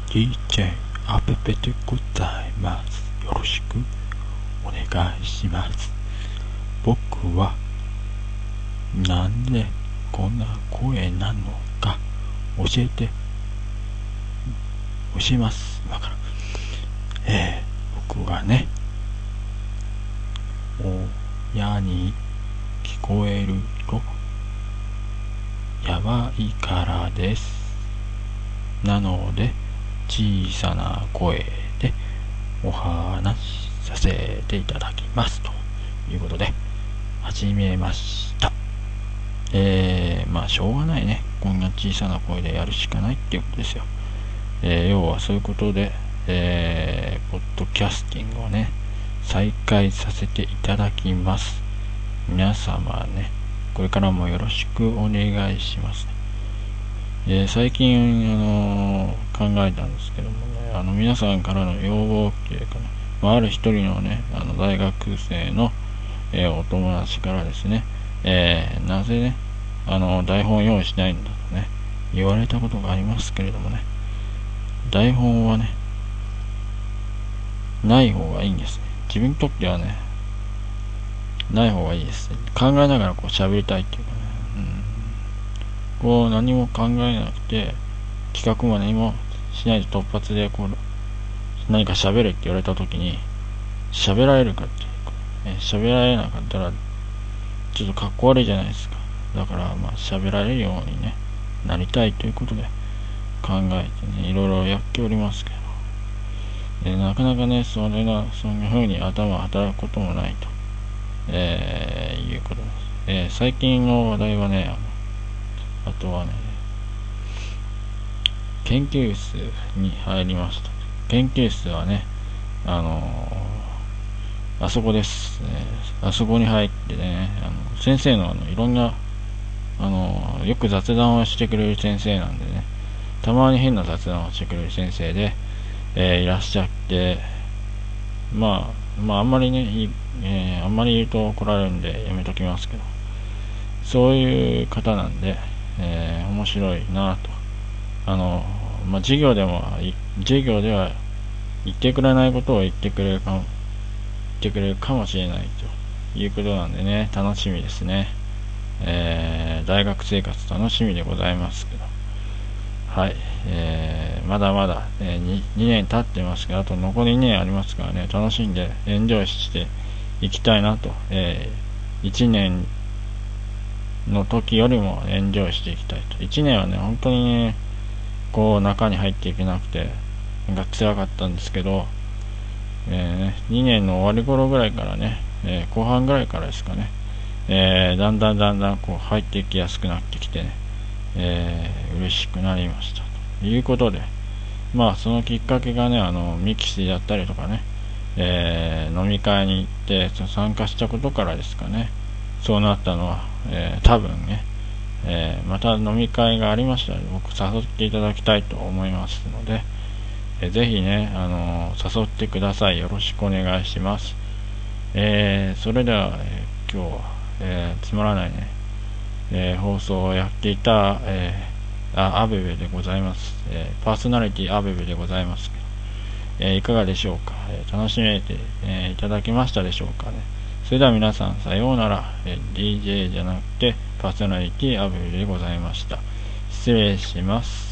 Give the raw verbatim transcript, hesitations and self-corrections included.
ディージェー アペペでございます。よろしくお願いします。僕はなんでこんな声なのか教えて教えます。今からえー、僕がね親に聞こえるとやばいからです。なので小さな声でお話しさせていただきますということで始めました。えー、まあしょうがないね、こんな小さな声でやるしかないっていうことですよ。えー、要はそういうことで、えー、ポッドキャスティングをね再開させていただきます。皆様ね、これからもよろしくお願いしますね。えー、最近、あのー、考えたんですけどもね、あの皆さんからの要望っていうかね、まあ、ある一人のね、あの大学生の、えー、お友達からですね、えー、なぜね、あの台本用意しないんだとね、言われたことがありますけれどもね、台本はね、ない方がいいんですね。自分にとってはね、ない方がいいです。考えながらこう喋りたいっていうかね、うん、こう何も考えなくて企画も何もしないで突発でこう何か喋れって言われた時に喋られるかっていうか、え喋られなかったらちょっとかっこ悪いじゃないですか。だからまあ喋られるようにねなりたいということで考えてねいろいろやっておりますけど、えなかなかねそれがそんな風に頭が働くこともないと、えー、いうことです。えー、最近の話題はね、あのあとはね研究室に入りました。研究室はね、あのー、あそこです、ね。あそこに入ってね、あの先生のあのいろんな、あのー、よく雑談をしてくれる先生なんでね、たまに変な雑談をしてくれる先生で、えー、いらっしゃって、まあ、まあ、あんまりね、えー、あんまり言うと怒られるんでやめときますけど、そういう方なんで、えー、面白いなと。あのまあ、授業でも授業では言ってくれないことを言ってくれるかも言ってくれるかもしれないということなんでね、楽しみですね。えー、大学生活楽しみでございますけど、はい、えー、まだまだ、えー、に, にねん経ってますけど、あと残りにねんありますからね、楽しんでエンジョイしていきたいなと、えー、いちねんの時よりもエンジョイしていきたいと。いちねんはね本当にねこう中に入っていけなくてなんか辛かったんですけど、えー、にねんの終わり頃ぐらいからね、えー、後半ぐらいからですかね、えー、だんだんだんだんこう入っていきやすくなってきてね、えー、嬉しくなりましたということで、まあそのきっかけがね、あのミキシーだったりとかね、えー、飲み会に行って参加したことからですかね、そうなったのは、えー、多分ね、えー、また飲み会がありましたら僕誘っていただきたいと思いますので、えー、ぜひね、あのー、誘ってください。よろしくお願いします。えー、それでは、えー、今日は、えー、つまらないね、えー、放送をやっていた、えー、あアベベでございます、えー、パーソナリティアベベでございますけど、えー、いかがでしょうか、えー、楽しめて、えー、いただけましたでしょうかね。それでは皆さんさようなら。えー、ディージェー じゃなくてパーソナリティアベベでございました。失礼します。